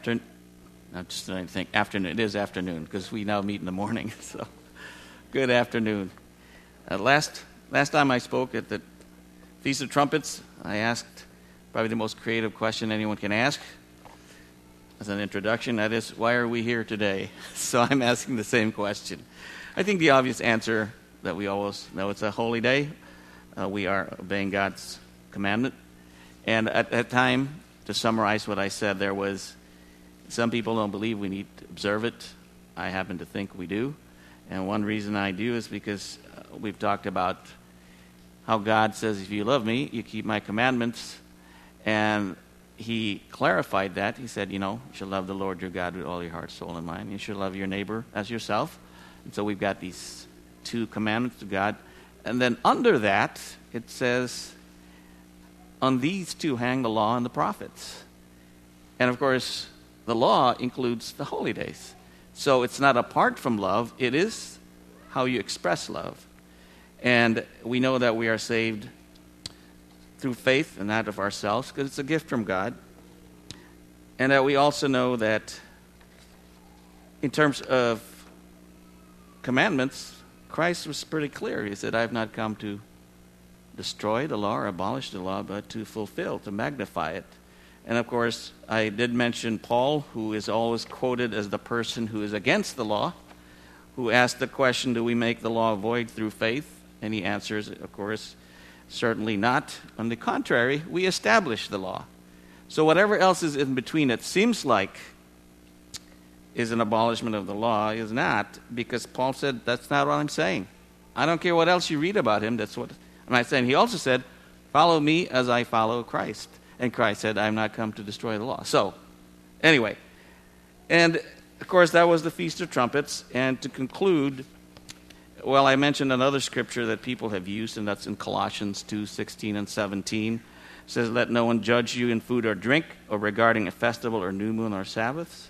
afternoon. I'm just trying to think. Afternoon. It is afternoon because we now meet in the morning. So, good afternoon. Last time I spoke at the Feast of Trumpets, I asked probably the most creative question anyone can ask as an introduction. That is, why are we here today? So I'm asking the same question. I think the obvious answer that we always know, it's a holy day. We are obeying God's commandment. And at that time, to summarize what I said, there was some people don't believe we need to observe it. I happen to think we do. And one reason I do is because we've talked about how God says, if you love me, you keep my commandments. And he clarified that. He said, you should love the Lord your God with all your heart, soul, and mind. You should love your neighbor as yourself. And so we've got these two commandments to God. And then under that, it says, on these two hang the law and the prophets. And of course, the law includes the holy days. So it's not apart from love. It is how you express love. And we know that we are saved through faith and not of ourselves because it's a gift from God. And that we also know that in terms of commandments, Christ was pretty clear. He said, I have not come to destroy the law or abolish the law, but to fulfill, to magnify it. And of course, I did mention Paul, who is always quoted as the person who is against the law, who asked the question, do we make the law void through faith? And he answers, of course, certainly not. On the contrary, we establish the law. So whatever else is in between, it seems like is an abolishment of the law, is not, because Paul said, that's not what I'm saying. I don't care what else you read about him, that's what I'm saying. He also said, follow me as I follow Christ. And Christ said, I have not come to destroy the law. So, anyway. And, of course, that was the Feast of Trumpets. And to conclude, well, I mentioned another scripture that people have used, and that's in Colossians 2:16 and 17. It says, let no one judge you in food or drink, or regarding a festival or new moon or Sabbaths.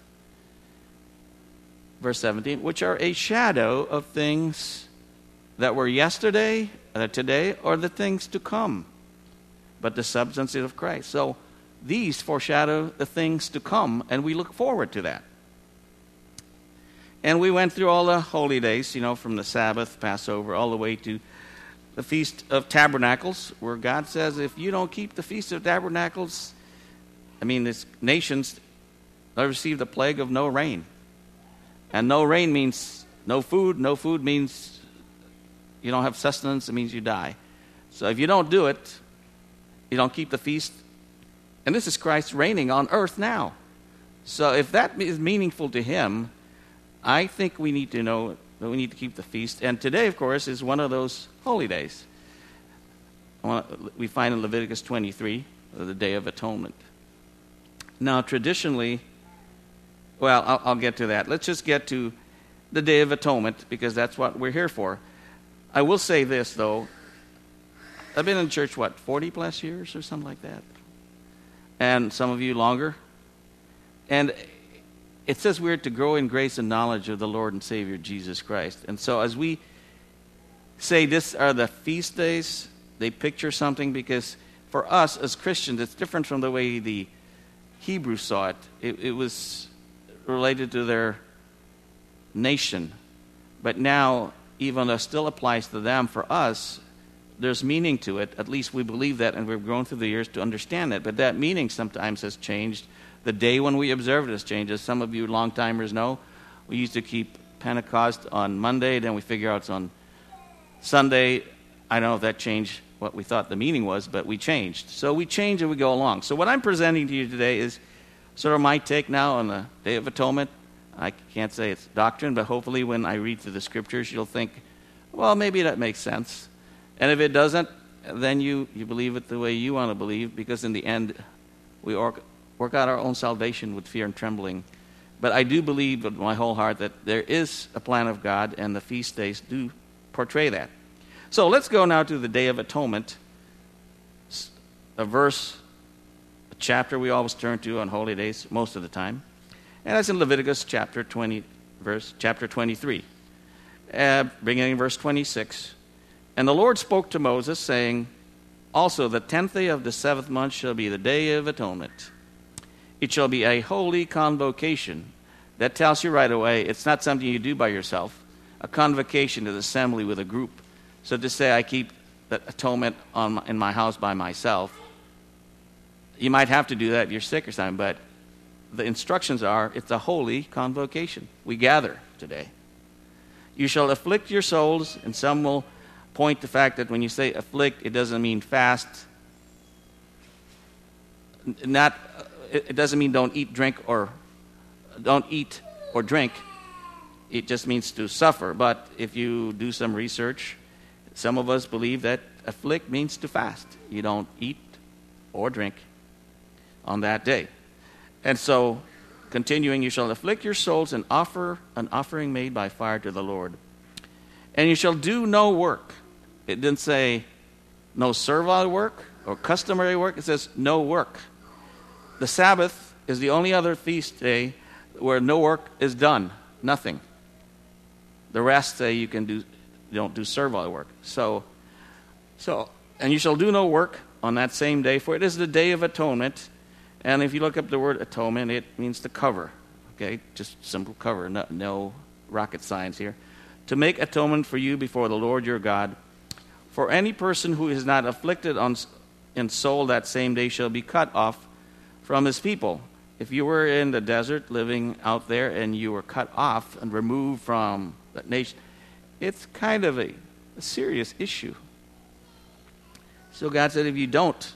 Verse 17, which are a shadow of things that were yesterday, today, or the things to come, but the substance is of Christ. So these foreshadow the things to come, and we look forward to that. And we went through all the holy days, from the Sabbath, Passover, all the way to the Feast of Tabernacles, where God says, if you don't keep the Feast of Tabernacles, this nations will receive the plague of no rain. And no rain means no food. No food means you don't have sustenance. It means you die. So if you don't do it, you don't keep the feast. And this is Christ reigning on earth now. So if that is meaningful to him, I think we need to know that we need to keep the feast. And today, of course, is one of those holy days. We find in Leviticus 23, the Day of Atonement. Now, traditionally, well, I'll get to that. Let's just get to the Day of Atonement, because that's what we're here for. I will say this, though. I've been in church, 40-plus years or something like that? And some of you longer. And it says we're to grow in grace and knowledge of the Lord and Savior Jesus Christ. And so as we say this are the feast days, they picture something, because for us as Christians, it's different from the way the Hebrews saw it. It was related to their nation. But now, even though it still applies to them, for us, there's meaning to it. At least we believe that, and we've grown through the years to understand it. But that meaning sometimes has changed. The day when we observe it has changed. As some of you long-timers know, we used to keep Pentecost on Monday, then we figure out it's on Sunday. I don't know if that changed what we thought the meaning was, but we changed. So we change and we go along. So what I'm presenting to you today is sort of my take now on the Day of Atonement. I can't say it's doctrine, but hopefully when I read through the scriptures, you'll think, well, maybe that makes sense. And if it doesn't, then you believe it the way you want to believe, because in the end, we work out our own salvation with fear and trembling. But I do believe with my whole heart that there is a plan of God, and the feast days do portray that. So let's go now to the Day of Atonement, a verse, a chapter we always turn to on holy days most of the time. And that's in Leviticus chapter 23, beginning in verse 26. And the Lord spoke to Moses, saying, also the 10th day of the 7th month shall be the Day of Atonement. It shall be a holy convocation. That tells you right away it's not something you do by yourself. A convocation is assembly with a group. So to say I keep the atonement in my house by myself, you might have to do that if you're sick or something, but the instructions are it's a holy convocation. We gather today. You shall afflict your souls, and some will point the fact that when you say afflict, it doesn't mean fast. It doesn't mean don't eat or drink. It just means to suffer. But if you do some research, some of us believe that afflict means to fast. You don't eat or drink on that day. And so, continuing, you shall afflict your souls and offer an offering made by fire to the Lord. And you shall do no work. It didn't say no servile work or customary work. It says no work. The Sabbath is the only other feast day where no work is done. Nothing. The rest say you don't do servile work. So, and you shall do no work on that same day, for it is the Day of Atonement. And if you look up the word atonement, it means to cover. Okay, just simple cover, no rocket science here. To make atonement for you before the Lord your God. For any person who is not afflicted in soul that same day shall be cut off from his people. If you were in the desert living out there and you were cut off and removed from that nation, it's kind of a serious issue. So God said if you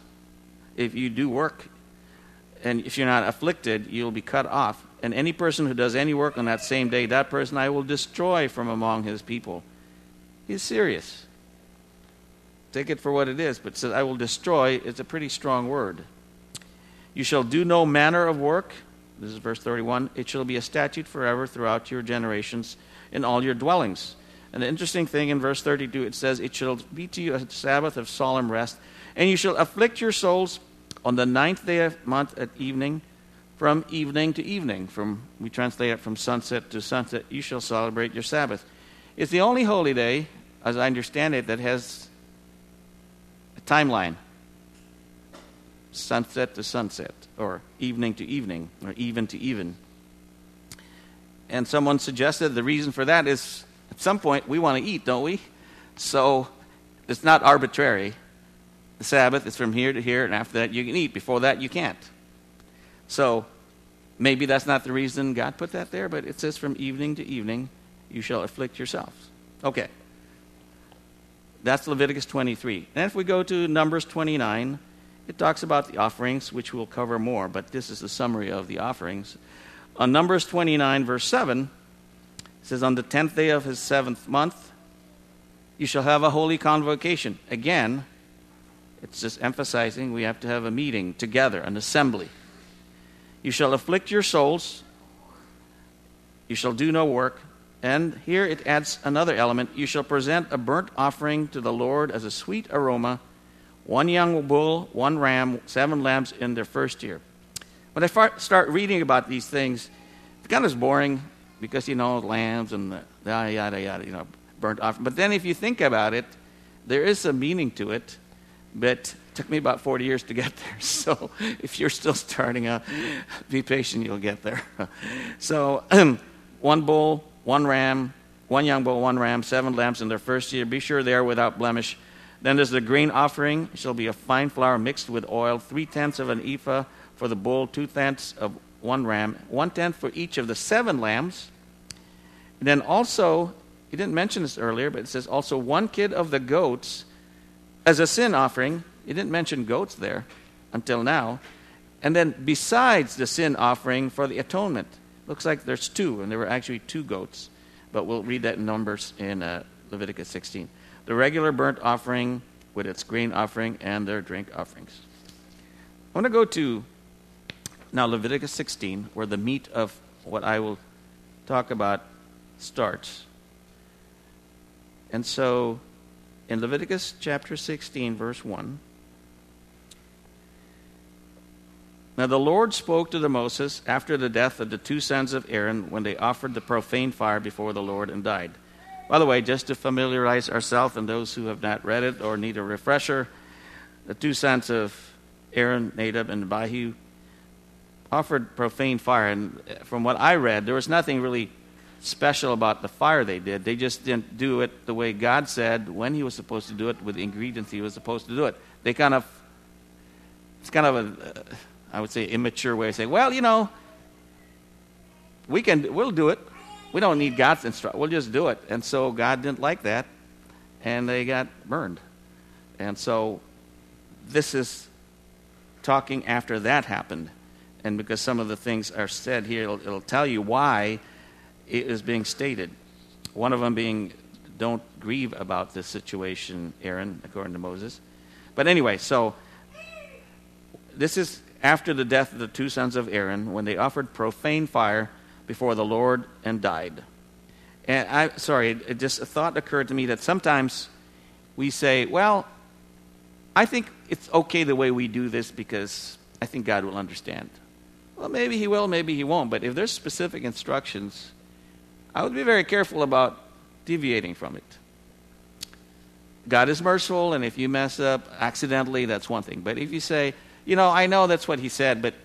do work, and if you're not afflicted, you'll be cut off. And any person who does any work on that same day, that person I will destroy from among his people. He's serious. Take it for what it is, but it says I will destroy is a pretty strong word. You shall do no manner of work. This is verse 31. It shall be a statute forever throughout your generations in all your dwellings. And the interesting thing in verse 32, it says, it shall be to you a Sabbath of solemn rest, and you shall afflict your souls on the 9th day of month at evening, from evening to evening. We translate it from sunset to sunset. You shall celebrate your Sabbath. It's the only holy day, as I understand it, that has a timeline. Sunset to sunset, or evening to evening, or even to even. And someone suggested the reason for that is at some point we want to eat, don't we? So it's not arbitrary. The Sabbath is from here to here, and after that you can eat. Before that you can't. So maybe that's not the reason God put that there, but it says from evening to evening you shall afflict yourselves. Okay. That's Leviticus 23. And if we go to Numbers 29, it talks about the offerings, which we'll cover more, but this is the summary of the offerings. On Numbers 29, verse 7, it says, on the 10th day of his 7th month, you shall have a holy convocation. Again, it's just emphasizing we have to have a meeting together, an assembly. You shall afflict your souls. You shall do no work. And here it adds another element. You shall present a burnt offering to the Lord as a sweet aroma, 1 young bull, 1 ram, 7 lambs in their first year. When I start reading about these things, it kind of boring because, lambs and the yada, yada, burnt offering. But then if you think about it, there is some meaning to it. But it took me about 40 years to get there. So if you're still starting out, be patient, you'll get there. So 1 bull, 1 ram, 1 young bull, 1 ram, 7 lambs in their first year. Be sure they are without blemish. Then there's the grain offering. It shall be a fine flour mixed with oil, 3/10 of an ephah for the bull, 2/10 of 1 ram, 1/10 for each of the 7 lambs. And then also, he didn't mention this earlier, but it says also 1 kid of the goats as a sin offering. He didn't mention goats there until now. And then besides the sin offering for the atonement, looks like there's 2, and there were actually 2 goats. But we'll read that in Numbers in Leviticus 16. The regular burnt offering with its grain offering and their drink offerings. I want to go to now Leviticus 16, where the meat of what I will talk about starts. And so in Leviticus chapter 16, verse 1, now the Lord spoke to Moses after the death of the 2 sons of Aaron when they offered the profane fire before the Lord and died. By the way, just to familiarize ourselves and those who have not read it or need a refresher, the 2 sons of Aaron, Nadab, and Abihu, offered profane fire. And from what I read, there was nothing really special about the fire they did. They just didn't do it the way God said when he was supposed to do it, with the ingredients he was supposed to do it. It's kind of a, I would say, immature way of saying, well, we'll do it. We don't need God's instruction. We'll just do it. And so God didn't like that, and they got burned. And so this is talking after that happened. And because some of the things are said here, it'll tell you why it is being stated. One of them being, don't grieve about this situation, Aaron, according to Moses. But anyway, so this is after the death of the two sons of Aaron, when they offered profane fire before the Lord and died. And a thought occurred to me that sometimes we say, well, I think it's okay the way we do this because I think God will understand. Well, maybe he will, maybe he won't. But if there's specific instructions, I would be very careful about deviating from it. God is merciful, and if you mess up accidentally, that's one thing. But if you say, I know that's what he said, but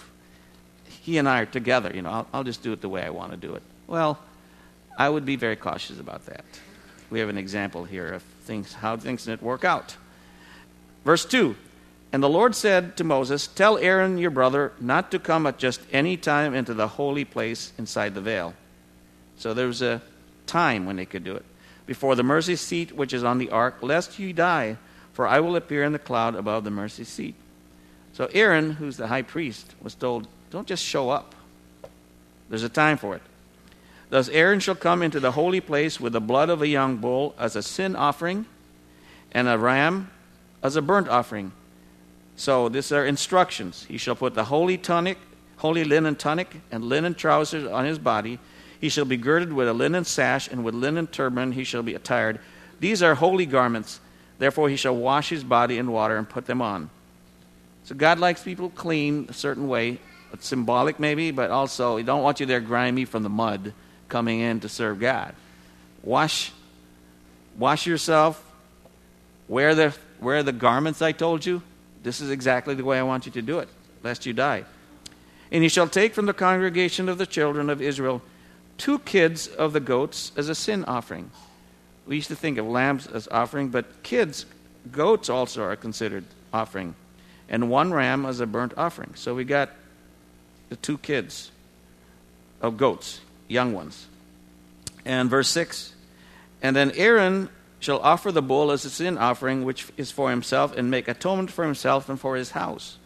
he and I are together, I'll just do it the way I want to do it. Well, I would be very cautious about that. We have an example here of how things didn't work out. Verse 2, and the Lord said to Moses, tell Aaron your brother not to come at just any time into the holy place inside the veil. So there was a time when they could do it. Before the mercy seat which is on the ark, lest you die, for I will appear in the cloud above the mercy seat. So Aaron, who's the high priest, was told, don't just show up. There's a time for it. Thus Aaron shall come into the holy place with the blood of a young bull as a sin offering, and a ram as a burnt offering. So these are instructions. He shall put the holy linen tunic and linen trousers on his body. He shall be girded with a linen sash, and with linen turban he shall be attired. These are holy garments. Therefore he shall wash his body in water and put them on. So God likes people clean a certain way. It's symbolic maybe, but also he don't want you there grimy from the mud coming in to serve God. Wash yourself. Wear the garments I told you. This is exactly the way I want you to do it, lest you die. And he shall take from the congregation of the children of Israel 2 kids of the goats as a sin offering. We used to think of lambs as offering, but goats also are considered offering. And 1 ram as a burnt offering. So we got the 2 kids of goats, young ones. And verse 6, and then Aaron shall offer the bull as a sin offering, which is for himself, and make atonement for himself and for his house.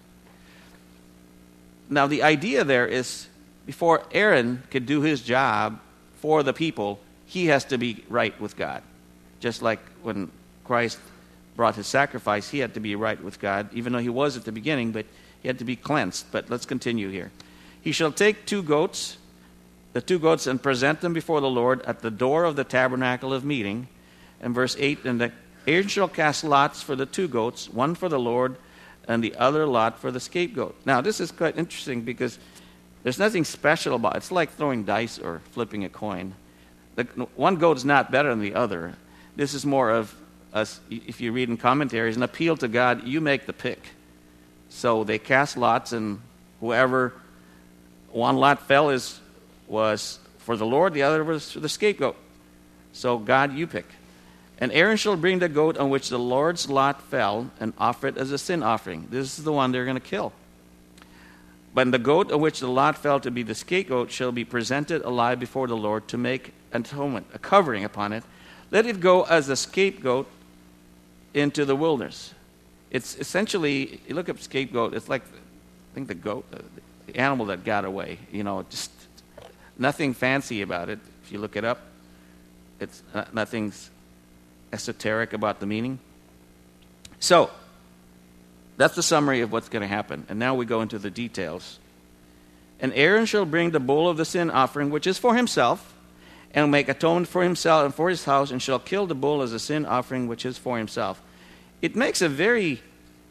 Now the idea there is, before Aaron could do his job for the people, he has to be right with God. Just like when Christ brought his sacrifice, he had to be right with God, even though he was at the beginning, but he had to be cleansed. But let's continue here. He shall take 2 goats, the 2 goats, and present them before the Lord at the door of the tabernacle of meeting. And verse 8, and Aaron shall cast lots for the 2 goats, one for the Lord, and the other lot for the scapegoat. Now, this is quite interesting because there's nothing special about it. It's like throwing dice or flipping a coin. One goat is not better than the other. This is more of, if you read in commentaries, an appeal to God. You make the pick. So they cast lots, and whoever one lot fell was for the Lord, the other was for the scapegoat. So God, you pick. And Aaron shall bring the goat on which the Lord's lot fell and offer it as a sin offering. This is the one they're going to kill. But the goat on which the lot fell to be the scapegoat shall be presented alive before the Lord to make atonement, a covering upon it. Let it go as a scapegoat into the wilderness. It's essentially, you look up scapegoat, it's like, I think the goat, the animal that got away. Just nothing fancy about it. If you look it up, it's nothing's esoteric about the meaning. So, that's the summary of what's going to happen. And now we go into the details. And Aaron shall bring the bull of the sin offering, which is for himself, and make atonement for himself and for his house, and shall kill the bull as a sin offering, which is for himself. It makes a very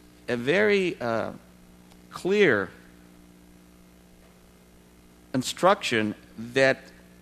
clear instruction that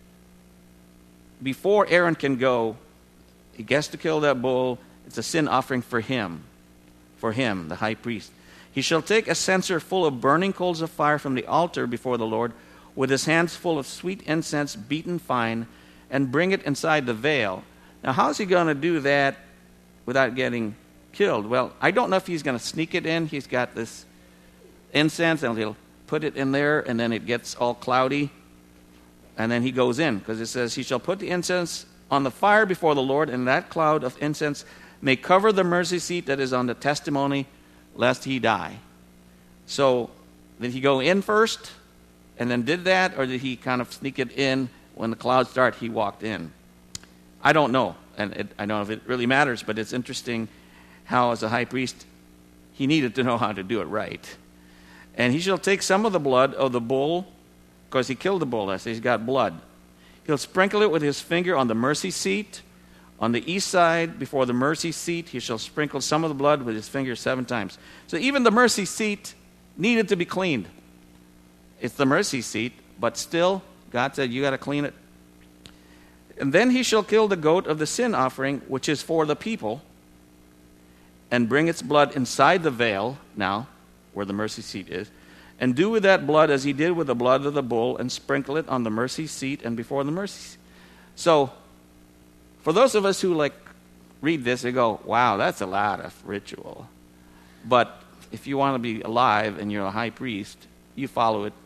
before Aaron can go, he gets to kill that bull. It's a sin offering for him, the high priest. He shall take a censer full of burning coals of fire from the altar before the Lord, with his hands full of sweet incense beaten fine, and bring it inside the veil. Now, how's he going to do that without getting killed? Well, I don't know if he's going to sneak it in. He's got this incense, and he'll put it in there, and then it gets all cloudy, and then he goes in, because it says, he shall put the incense on the fire before the Lord, and that cloud of incense may cover the mercy seat that is on the testimony, lest he die. So, did he go in first and then did that, or did he kind of sneak it in when the clouds start, he walked in? I don't know, and I don't know if it really matters, but it's interesting how, as a high priest, he needed to know how to do it right. And he shall take some of the blood of the bull, because he killed the bull, he's got blood. He'll sprinkle it with his finger on the mercy seat. On the east side, before the mercy seat, he shall sprinkle some of the blood with his finger 7 times. So even the mercy seat needed to be cleaned. It's the mercy seat, but still, God said, you got to clean it. And then he shall kill the goat of the sin offering, which is for the people, and bring its blood inside the veil, now, where the mercy seat is, and do with that blood as he did with the blood of the bull, and sprinkle it on the mercy seat and before the mercy seat. So, for those of us who read this and go, wow, that's a lot of ritual. But if you want to be alive and you're a high priest, you follow it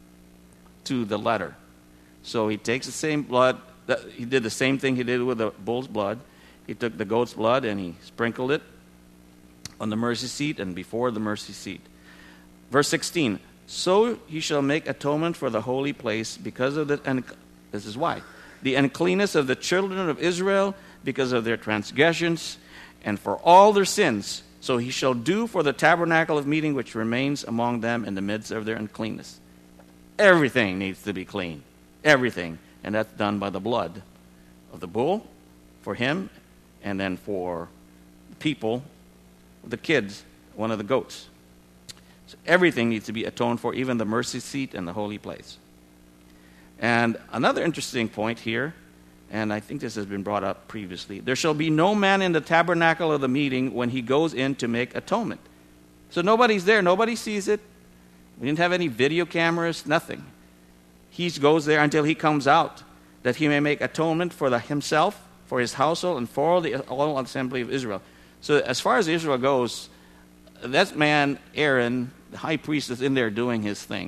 to the letter. So he takes the same blood, he did the same thing he did with the bull's blood. He took the goat's blood and he sprinkled it on the mercy seat and before the mercy seat. Verse 16, so he shall make atonement for the holy place because of and this is why. The uncleanness of the children of Israel because of their transgressions and for all their sins. So he shall do for the tabernacle of meeting which remains among them in the midst of their uncleanness. Everything needs to be clean. Everything. And that's done by the blood of the bull for him, and then for the people, the kids, one of the goats. So everything needs to be atoned for, even the mercy seat and the holy place. And another interesting point here, and I think this has been brought up previously, there shall be no man in the tabernacle of the meeting when he goes in to make atonement. So nobody's there, nobody sees it. We didn't have any video cameras, nothing. He goes there until he comes out, that he may make atonement for himself, for his household, and for the all assembly of Israel. So as far as Israel goes, that man, Aaron, the high priest, is in there doing his thing.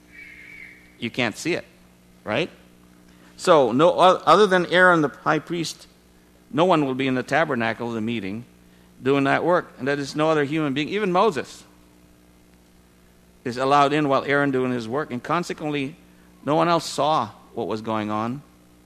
You can't see it. Right? So, no other than Aaron the high priest, no one will be in the tabernacle of the meeting doing that work. And that is no other human being. Even Moses is allowed in while Aaron doing his work. And consequently, no one else saw what was going on,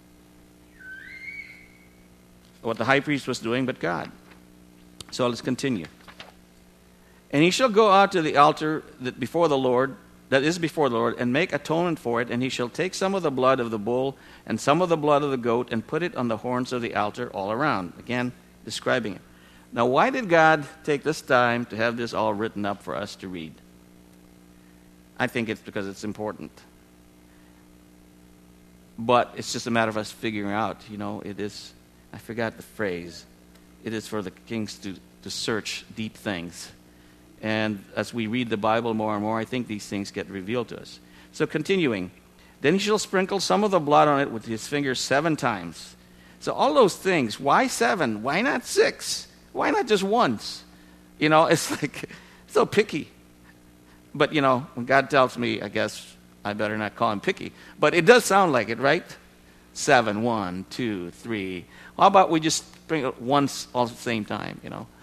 what the high priest was doing, but God. So let's continue. And he shall go out to the altar that is before the Lord, and make atonement for it, and he shall take some of the blood of the bull and some of the blood of the goat and put it on the horns of the altar all around. Again, describing it. Now, why did God take this time to have this all written up for us to read? I think it's because it's important. But it's just a matter of us figuring out, it is, I forgot the phrase, it is for the kings to search deep things. And as we read the Bible more and more, I think these things get revealed to us. So continuing, then he shall sprinkle some of the blood on it with his fingers 7 times. So all those things, why 7? Why not 6? Why not just once? It's like so picky. But, when God tells me, I guess I better not call him picky. But it does sound like it, right? 7, 1, 2, 3. How about we just sprinkle it once all at the same time,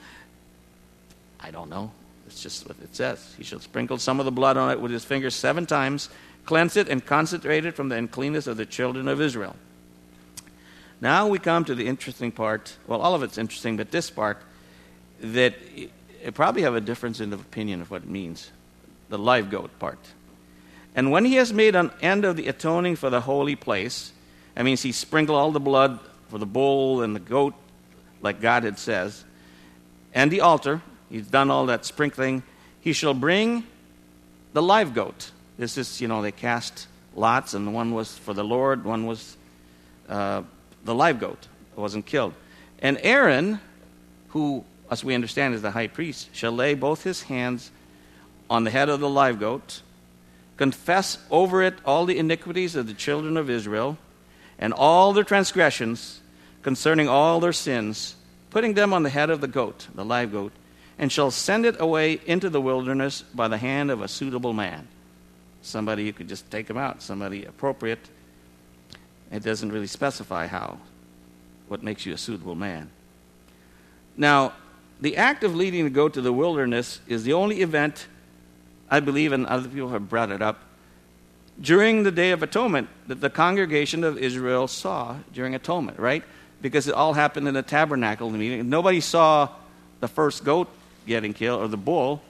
I don't know. It's just what it says. He shall sprinkle some of the blood on it with his fingers 7 times, cleanse it, and consecrate it from the uncleanness of the children of Israel. Now we come to the interesting part. Well, all of it's interesting, but this part, that it probably have a difference in the opinion of what it means. The live goat part. And when he has made an end of the atoning for the holy place, that means he sprinkled all the blood for the bull and the goat, like God had says, and the altar. He's done all that sprinkling. He shall bring the live goat. This is, they cast lots, and one was for the Lord, one was the live goat. It wasn't killed. And Aaron, who, as we understand, is the high priest, shall lay both his hands on the head of the live goat, confess over it all the iniquities of the children of Israel, and all their transgressions concerning all their sins, putting them on the head of the goat, the live goat, and shall send it away into the wilderness by the hand of a suitable man. Somebody who could just take them out, somebody appropriate. It doesn't really specify what makes you a suitable man. Now, the act of leading the goat to the wilderness is the only event, I believe, and other people have brought it up, during the Day of Atonement that the congregation of Israel saw during atonement, right? Because it all happened in the tabernacle meeting. Nobody saw the first goat getting killed or the bull.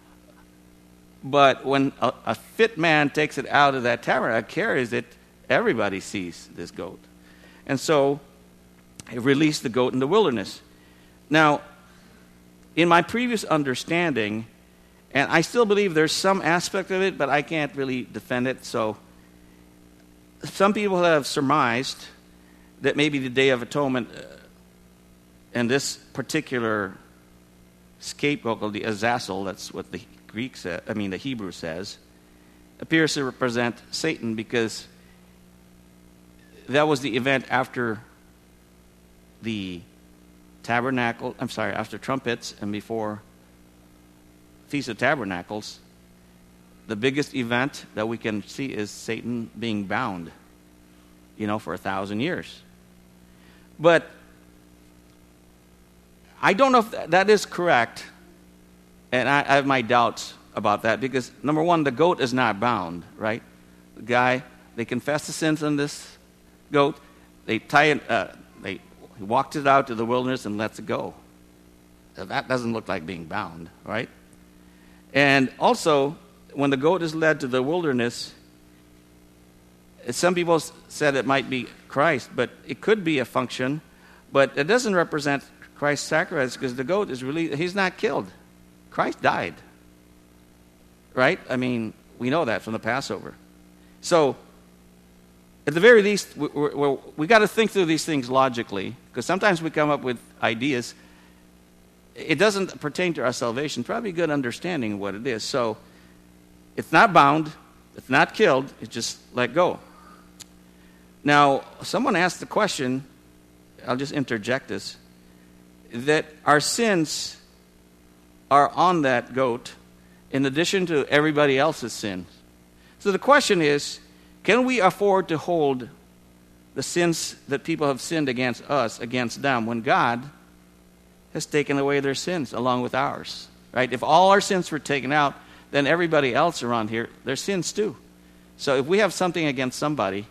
But when a fit man takes it out of that tabernacle, carries it, everybody sees this goat. And so it released the goat in the wilderness. Now, in my previous understanding, and I still believe there's some aspect of it, but I can't really defend it. So some people have surmised that maybe the Day of Atonement and this particular scapegoat called the Azazel, that's what the Hebrew says, appears to represent Satan, because that was the event after the after trumpets and before Feast of Tabernacles. The biggest event that we can see is Satan being bound, for 1,000 years. But I don't know if that is correct, and I have my doubts about that, because number one, the goat is not bound, right? The guy, they confess the sins on this goat, they tie it, he walked it out to the wilderness and lets it go. Now, that doesn't look like being bound, right? And also, when the goat is led to the wilderness, some people said it might be Christ, but it could be a function, but it doesn't represent Christ's sacrifice, because the goat is really, he's not killed. Christ died. Right? I mean, we know that from the Passover. So, at the very least, we got to think through these things logically, because sometimes we come up with ideas. It doesn't pertain to our salvation. Probably a good understanding of what it is. So, it's not bound, it's not killed, it's just let go. Now, someone asked the question, I'll just interject this, that our sins are on that goat in addition to everybody else's sins. So the question is, can we afford to hold the sins that people have sinned against us, against them, when God has taken away their sins along with ours? Right? If all our sins were taken out, then everybody else around here, their sins too. So if we have something against somebody,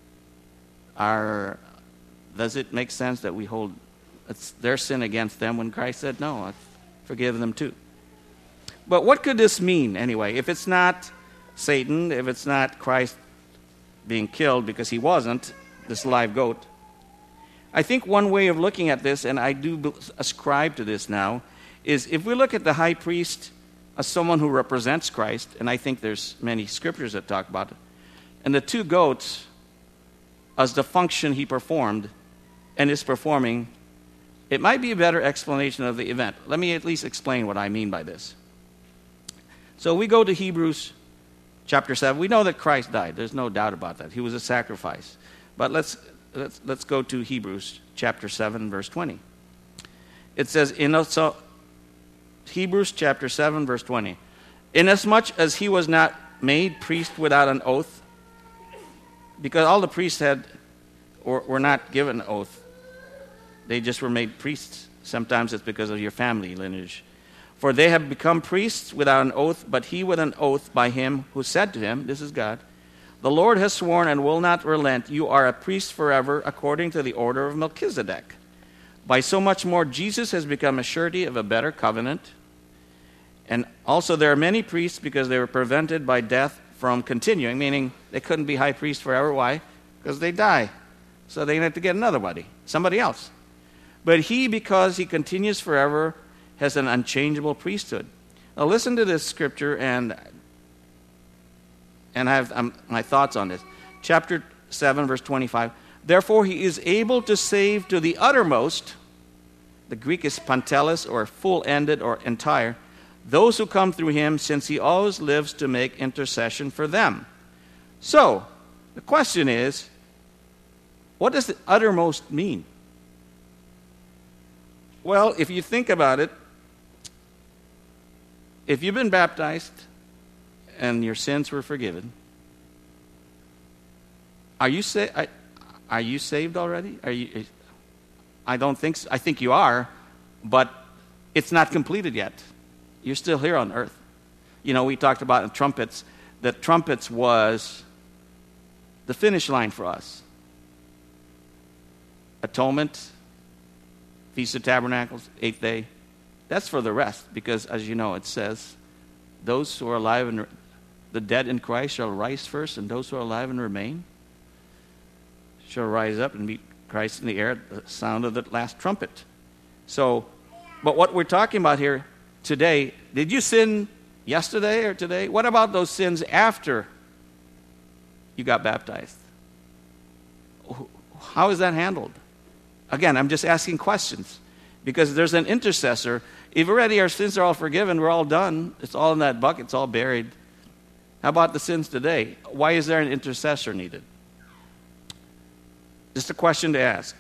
does it make sense that we hold their sin against them when Christ said, no, I forgive them too? But what could this mean anyway? If it's not Satan, if it's not Christ being killed because he wasn't, this live goat, I think one way of looking at this, and I do ascribe to this now, is if we look at the high priest as someone who represents Christ, and I think there's many scriptures that talk about it, and the two goats as the function he performed and is performing, it might be a better explanation of the event. Let me at least explain what I mean by this. So we go to Hebrews chapter 7. We know that Christ died. There's no doubt about that. He was a sacrifice. But let's go to Hebrews chapter 7, verse 20. It says, Hebrews chapter 7, verse 20. Inasmuch as he was not made priest without an oath, because all the priests were not given an oath. They just were made priests. Sometimes it's because of your family lineage. For they have become priests without an oath, but he with an oath by him who said to him, this is God, the Lord has sworn and will not relent, you are a priest forever according to the order of Melchizedek. By so much more Jesus has become a surety of a better covenant. And also there are many priests because they were prevented by death from continuing, meaning they couldn't be high priest forever. Why? Because they die. So they had to get somebody else. But he, because he continues forever, has an unchangeable priesthood. Now listen to this scripture, and I have my thoughts on this. Chapter 7, verse 25. Therefore he is able to save to the uttermost, the Greek is pantelis, or full-ended or entire, those who come through him, since he always lives to make intercession for them. So, the question is, what does the uttermost mean? Well, if you think about it, if you've been baptized and your sins were forgiven, are you saved already? I don't think so. I think you are, but it's not completed yet. You're still here on earth. You know, we talked about the trumpets. The trumpets was the finish line for us. Atonement, Feast of Tabernacles, 8th day. That's for the rest, because as you know, it says, those who are alive and the dead in Christ shall rise first, and those who are alive and remain shall rise up and meet Christ in the air at the sound of the last trumpet. So, but what we're talking about here today, did you sin yesterday or today? What about those sins after you got baptized? How is that handled? Again, I'm just asking questions, because there's an intercessor. If already our sins are all forgiven, we're all done. It's all in that bucket. It's all buried. How about the sins today? Why is there an intercessor needed? Just a question to ask.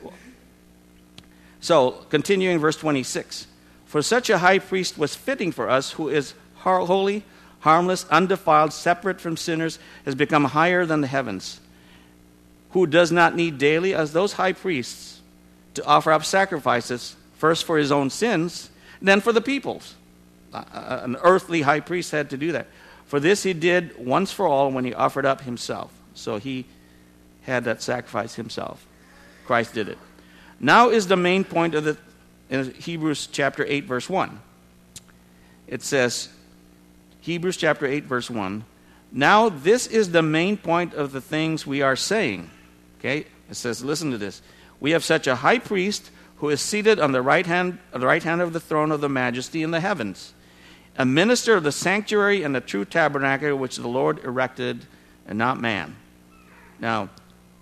So, continuing verse 26. For such a high priest was fitting for us, who is holy, harmless, undefiled, separate from sinners, has become higher than the heavens, who does not need daily, as those high priests, to offer up sacrifices, first for his own sins, then for the people's. An earthly high priest had to do that. For this he did once for all when he offered up himself. So he had that sacrifice himself. Christ did it. Now is the main point of in Hebrews chapter 8, verse 1. It says, Hebrews chapter 8, verse 1, now this is the main point of the things we are saying. Okay? It says, listen to this. We have such a high priest who is seated on the right hand of the throne of the majesty in the heavens, a minister of the sanctuary and the true tabernacle which the Lord erected and not man. Now,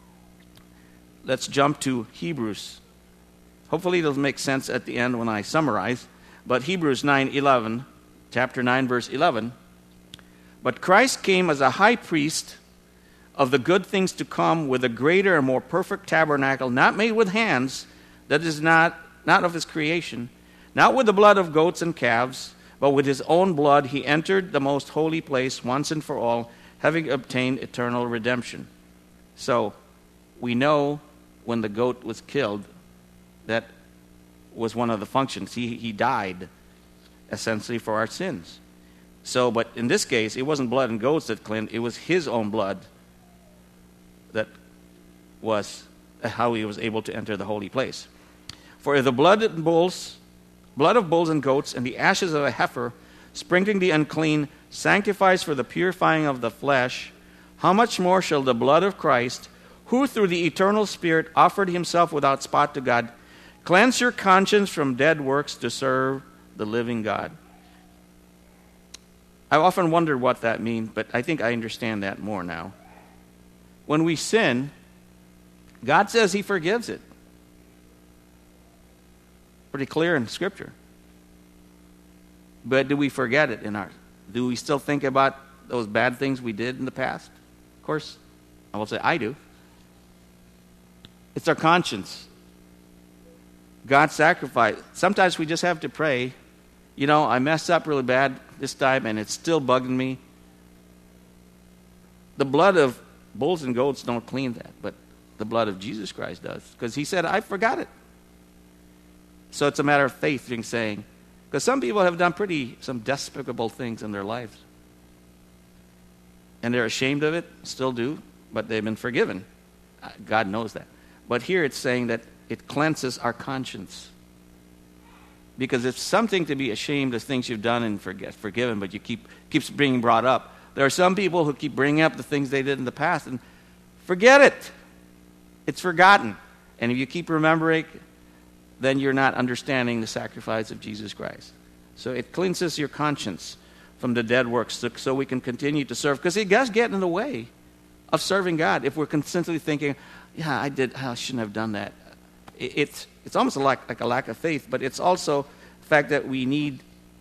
let's jump to Hebrews. Hopefully it'll make sense at the end when I summarize. But Hebrews 9:11, chapter 9, verse 11. But Christ came as a high priest of the good things to come, with a greater and more perfect tabernacle, not made with hands, that is not of his creation, not with the blood of goats and calves, but with his own blood he entered the most holy place once and for all, having obtained eternal redemption. So, we know when the goat was killed, that was one of the functions. He died, essentially, for our sins. So, but in this case, it wasn't blood and goats that cleansed, it was his own blood that was how he was able to enter the holy place. For if the blood of bulls and goats, and the ashes of a heifer, sprinkling the unclean, sanctifies for the purifying of the flesh, how much more shall the blood of Christ, who through the eternal Spirit offered himself without spot to God, cleanse your conscience from dead works to serve the living God? I've often wondered what that means, but I think I understand that more now. When we sin, God says he forgives it. Pretty clear in Scripture. But do we forget it do we still think about those bad things we did in the past? Of course, I will say I do. It's our conscience. God sacrificed. Sometimes we just have to pray, I messed up really bad this time and it's still bugging me. The blood of bulls and goats don't clean that, but the blood of Jesus Christ does. Because he said, I forgot it. So it's a matter of faith, saying, because some people have done some despicable things in their lives. And they're ashamed of it, still do, but they've been forgiven. God knows that. But here it's saying that it cleanses our conscience. Because it's something to be ashamed of things you've done and forgiven, but you keeps being brought up. There are some people who keep bringing up the things they did in the past and forget it. It's forgotten. And if you keep remembering, then you're not understanding the sacrifice of Jesus Christ. So it cleanses your conscience from the dead works so we can continue to serve. Because it does get in the way of serving God if we're constantly thinking, I shouldn't have done that. It's almost like a lack of faith, but it's also the fact that we need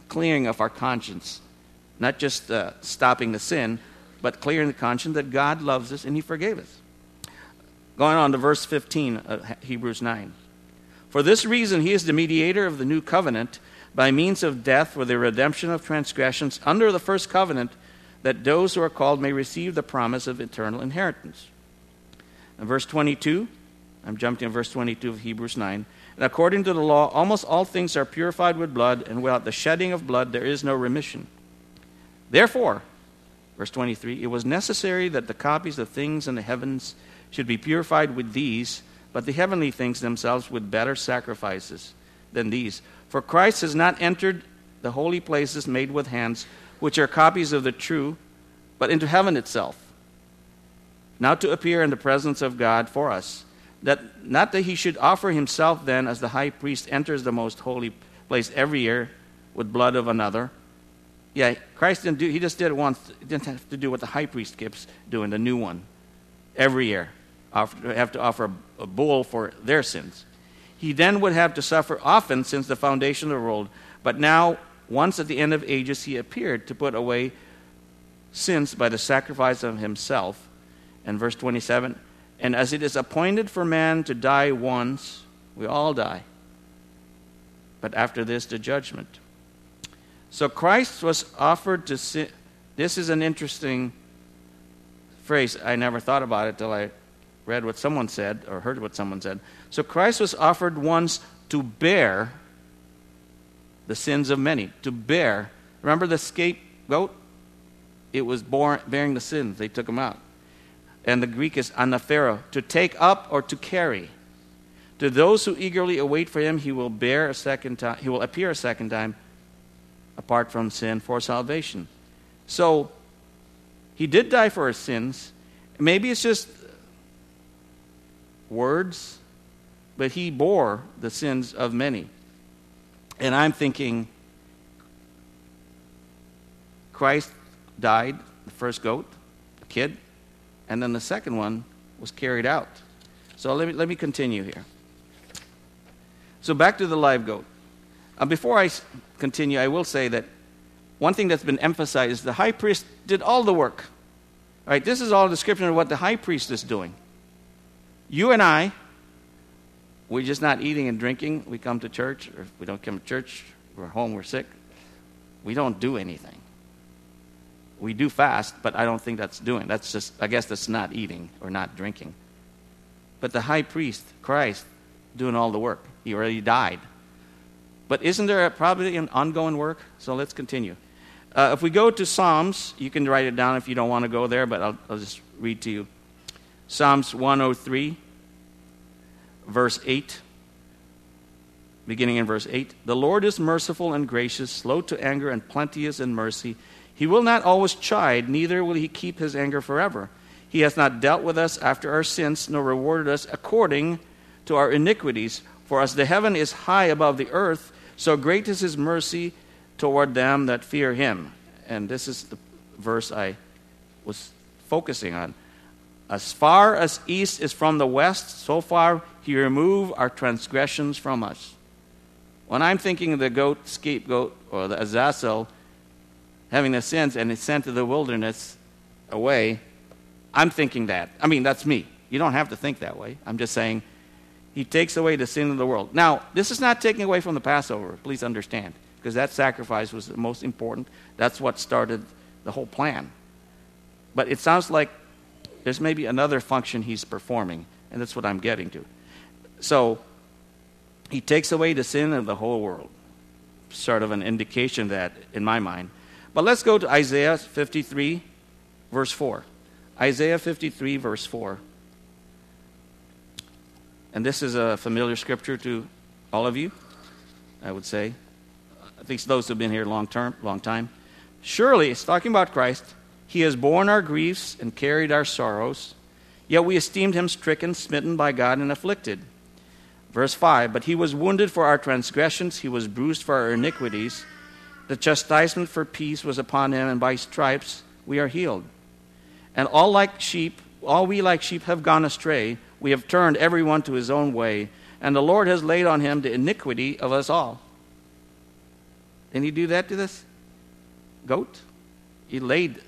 clearing of our conscience. Not just stopping the sin, but clearing the conscience that God loves us and he forgave us. Going on to verse 15 of Hebrews 9. For this reason he is the mediator of the new covenant, by means of death for the redemption of transgressions under the first covenant, that those who are called may receive the promise of eternal inheritance. In verse 22, I'm jumping to verse 22 of Hebrews 9. And according to the law, almost all things are purified with blood, and without the shedding of blood there is no remission. Therefore, verse 23, it was necessary that the copies of things in the heavens should be purified with these, but the heavenly things themselves with better sacrifices than these. For Christ has not entered the holy places made with hands, which are copies of the true, but into heaven itself, now to appear in the presence of God for us. That not that he should offer himself then as the high priest enters the most holy place every year with blood of another. Yeah, Christ didn't do, he just did it once. He didn't have to do what the high priest keeps doing, the new one, every year. Have to offer a bull for their sins. He then would have to suffer often since the foundation of the world. But now, once at the end of ages, he appeared to put away sins by the sacrifice of himself. And verse 27, and as it is appointed for man to die once, we all die. But after this, the judgment. So Christ was offered to sin. This is an interesting phrase. I never thought about it till I read what someone said or heard what someone said. So Christ was offered once to bear the sins of many. To bear. Remember the scapegoat? It was bearing the sins. They took him out. And the Greek is anaphero, to take up or to carry. To those who eagerly await for him, he will appear a second time apart from sin for salvation. So he did die for our sins. Maybe it's just words, but he bore the sins of many. And I'm thinking, Christ died, the first goat, the kid, and then the second one was carried out. So let me continue here. So back to the live goat. Before I continue, I will say that one thing that's been emphasized is the high priest did all the work. All right, this is all a description of what the high priest is doing. You and I, we're just not eating and drinking. We come to church, or if we don't come to church, we're home, we're sick. We don't do anything. We do fast, but I don't think that's doing. That's just, I guess that's not eating or not drinking. But the high priest, Christ, doing all the work. He already died. But isn't there probably an ongoing work? So let's continue. If we go to Psalms, you can write it down if you don't want to go there, but I'll just read to you. Psalms 103, verse 8. Beginning in verse 8. The Lord is merciful and gracious, slow to anger and plenteous in mercy. He will not always chide, neither will he keep his anger forever. He has not dealt with us after our sins, nor rewarded us according to our iniquities. For as the heaven is high above the earth, so great is his mercy toward them that fear him. And this is the verse I was focusing on. As far as east is from the west, so far he removed our transgressions from us. When I'm thinking of the goat, scapegoat, or the Azazel, having the sins and it's sent to the wilderness away, I'm thinking that. I mean, that's me. You don't have to think that way. I'm just saying he takes away the sin of the world. Now, this is not taking away from the Passover, please understand, because that sacrifice was the most important. That's what started the whole plan. But it sounds like there's maybe another function he's performing, and that's what I'm getting to. So, he takes away the sin of the whole world. Sort of an indication of that in my mind. But let's go to Isaiah 53, verse 4. Isaiah 53, verse 4. And this is a familiar scripture to all of you, I would say. At least those who have been here long time. Surely, it's talking about Christ, he has borne our griefs and carried our sorrows, yet we esteemed him stricken, smitten by God, and afflicted. Verse 5, but he was wounded for our transgressions, he was bruised for our iniquities. The chastisement for peace was upon him, and by his stripes we are healed. And all we like sheep have gone astray. We have turned everyone to his own way, and the Lord has laid on him the iniquity of us all. Didn't he do that to this goat? He laid.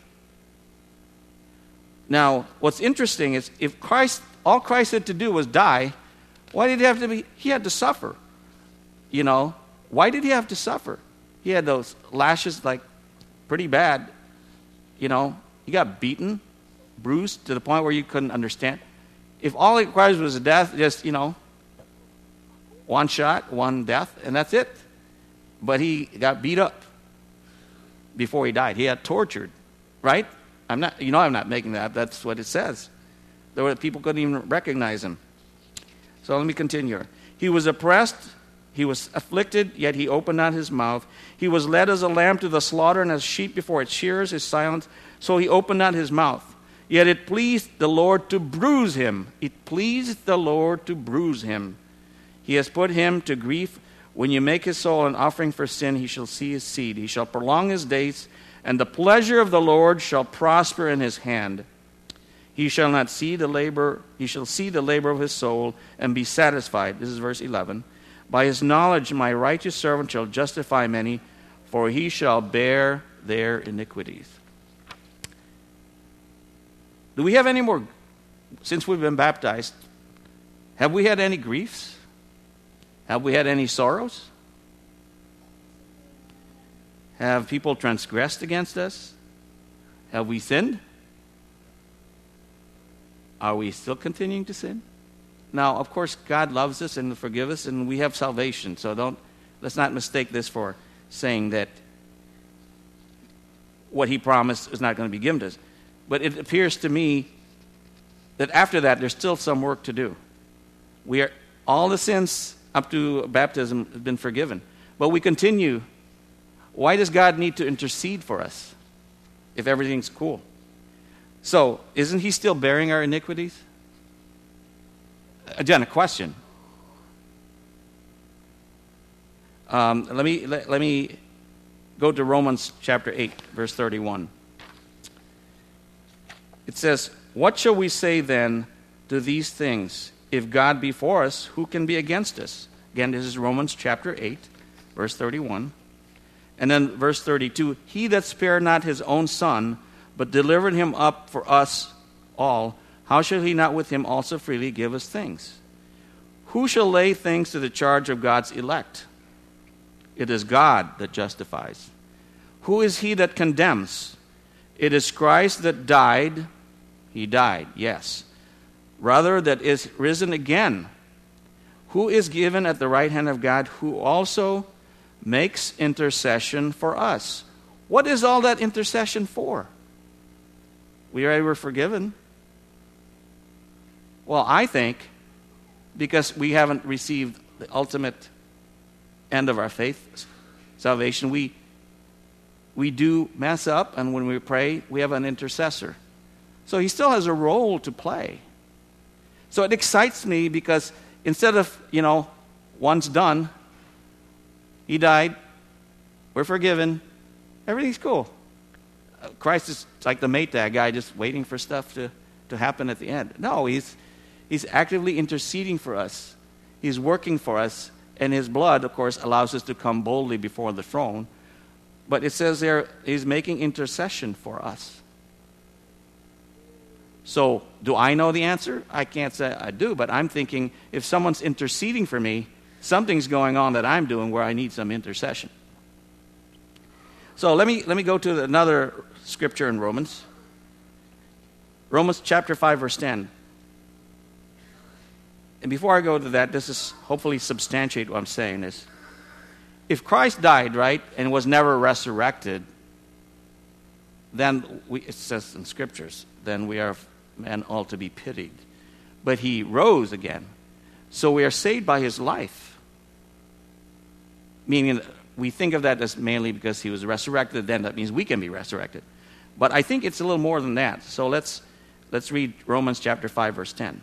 Now, what's interesting is if all Christ had to do was die, why did he have to he had to suffer. You know, why did he have to suffer? He had those lashes like pretty bad. You know, he got beaten, bruised to the point where you couldn't understand. If all it requires was a death, just, one shot, one death, and that's it. But he got beat up before he died. He got tortured, right? I'm not making that up. That's what it says. People couldn't even recognize him. So let me continue. He was oppressed, he was afflicted, yet he opened not his mouth. He was led as a lamb to the slaughter, and as sheep before its shearers is silent, so he opened not his mouth. Yet it pleased the Lord to bruise him. It pleased the Lord to bruise him. He has put him to grief. When you make his soul an offering for sin, he shall see his seed. He shall prolong his days, and the pleasure of the Lord shall prosper in his hand. He shall see the labor of his soul and be satisfied. This is verse 11. By his knowledge my righteous servant shall justify many, for he shall bear their iniquities. Do we have any more, since we've been baptized, have we had any griefs? Have we had any sorrows? Have people transgressed against us? Have we sinned? Are we still continuing to sin? Now, of course, God loves us and will forgive us, and we have salvation. So let's not mistake this for saying that what he promised is not going to be given to us. But it appears to me that after that, there's still some work to do. All the sins up to baptism have been forgiven. But we continue. Why does God need to intercede for us if everything's cool? So, isn't he still bearing our iniquities? Again, a question. Let me go to Romans chapter 8, verse 31. It says, "What shall we say then to these things? If God be for us, who can be against us?" Again, this is Romans chapter 8, verse 31. And then verse 32, "He that spared not his own son, but delivered him up for us all, how shall he not with him also freely give us things? Who shall lay things to the charge of God's elect? It is God that justifies. Who is he that condemns? It is Christ that died." He died, yes. "Rather, that is risen again. Who is given at the right hand of God, who also makes intercession for us." What is all that intercession for? We already were forgiven. Well, I think because we haven't received the ultimate end of our faith, salvation, we do mess up, and when we pray, we have an intercessor. So he still has a role to play. So it excites me because instead of, one's done, he died, we're forgiven, everything's cool. Christ is like the Maytag guy just waiting for stuff to happen at the end. No, he's actively interceding for us. He's working for us, and his blood, of course, allows us to come boldly before the throne. But it says there, he's making intercession for us. So, do I know the answer? I can't say I do, but I'm thinking if someone's interceding for me, something's going on that I'm doing where I need some intercession. So let me go to another scripture in Romans. Romans chapter 5, verse 10. And before I go to that, this is hopefully substantiate what I'm saying is, if Christ died, right, and was never resurrected, then it says in scriptures, then we are men all to be pitied. But he rose again. So we are saved by his life. Meaning we think of that as mainly because he was resurrected, then that means we can be resurrected. But I think it's a little more than that. So let's read Romans chapter 5, verse 10.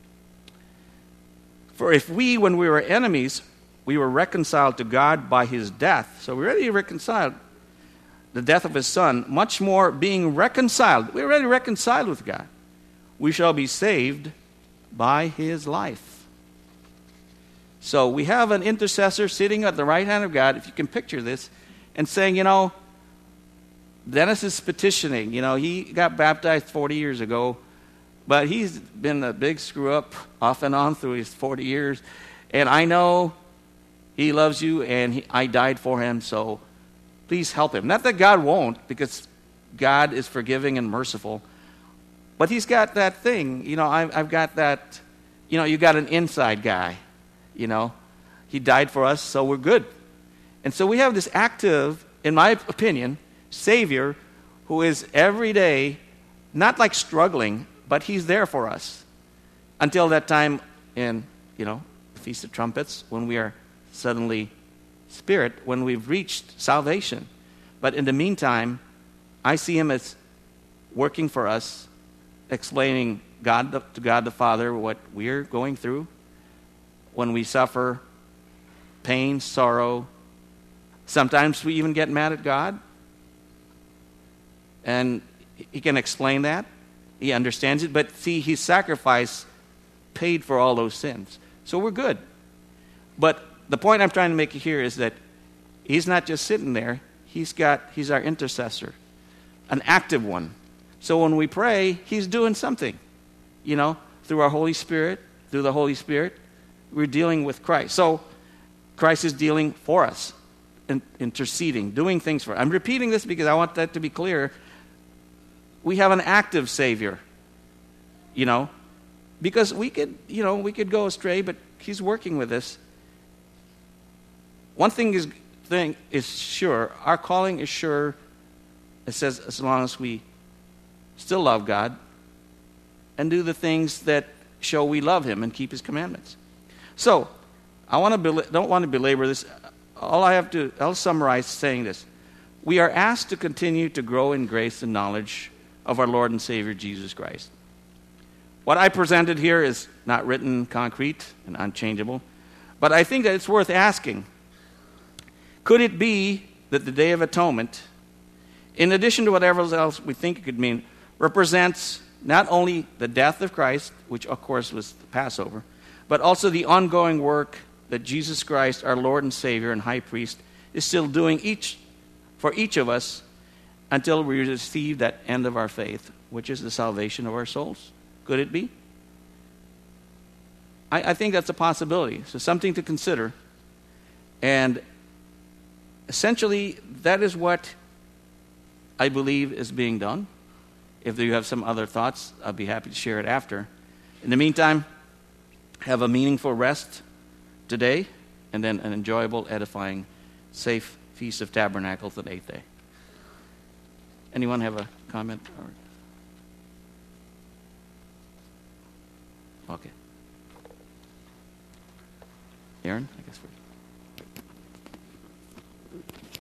"For if we, when we were enemies, we were reconciled to God by his death." So we're already reconciled, the death of his son, much more being reconciled. We're already reconciled with God. "We shall be saved by his life." So we have an intercessor sitting at the right hand of God. If you can picture this, and saying, Dennis is petitioning. He got baptized 40 years ago, but he's been a big screw-up off and on through his 40 years. And I know he loves you, and I died for him, so please help him. Not that God won't, because God is forgiving and merciful. But he's got that thing. I've got that, you got an inside guy. He died for us, so we're good. And so we have this active, in my opinion, Savior who is every day, not like struggling, but he's there for us. Until that time in, the Feast of Trumpets, when we are suddenly spirit, when we've reached salvation. But in the meantime, I see him as working for us, explaining to God the Father what we're going through when we suffer pain, sorrow. Sometimes we even get mad at God. And he can explain that. He understands it. But see, his sacrifice paid for all those sins. So we're good. But the point I'm trying to make here is that he's not just sitting there. He's our intercessor, an active one. So when we pray, he's doing something. Through our Holy Spirit, through the Holy Spirit, we're dealing with Christ. So Christ is dealing for us, interceding, doing things for us. I'm repeating this because I want that to be clear. We have an active Savior, because we could go astray, but he's working with us. One thing is sure, our calling is sure. It says as long as we still love God and do the things that show we love him and keep his commandments. So, I don't want to belabor this. I'll summarize saying this. We are asked to continue to grow in grace and knowledge of our Lord and Savior Jesus Christ. What I presented here is not written concrete and unchangeable, but I think that it's worth asking. Could it be that the Day of Atonement, in addition to whatever else we think it could mean, represents not only the death of Christ, which of course was the Passover, but also the ongoing work that Jesus Christ, our Lord and Savior and High Priest, is still doing for each of us until we receive that end of our faith, which is the salvation of our souls. Could it be? I think that's a possibility. So something to consider. And essentially, that is what I believe is being done. If you have some other thoughts, I'll be happy to share it after. In the meantime, have a meaningful rest today, and then an enjoyable, edifying, safe Feast of Tabernacles on the 8th day. Anyone have a comment? Okay. Aaron, I guess we're...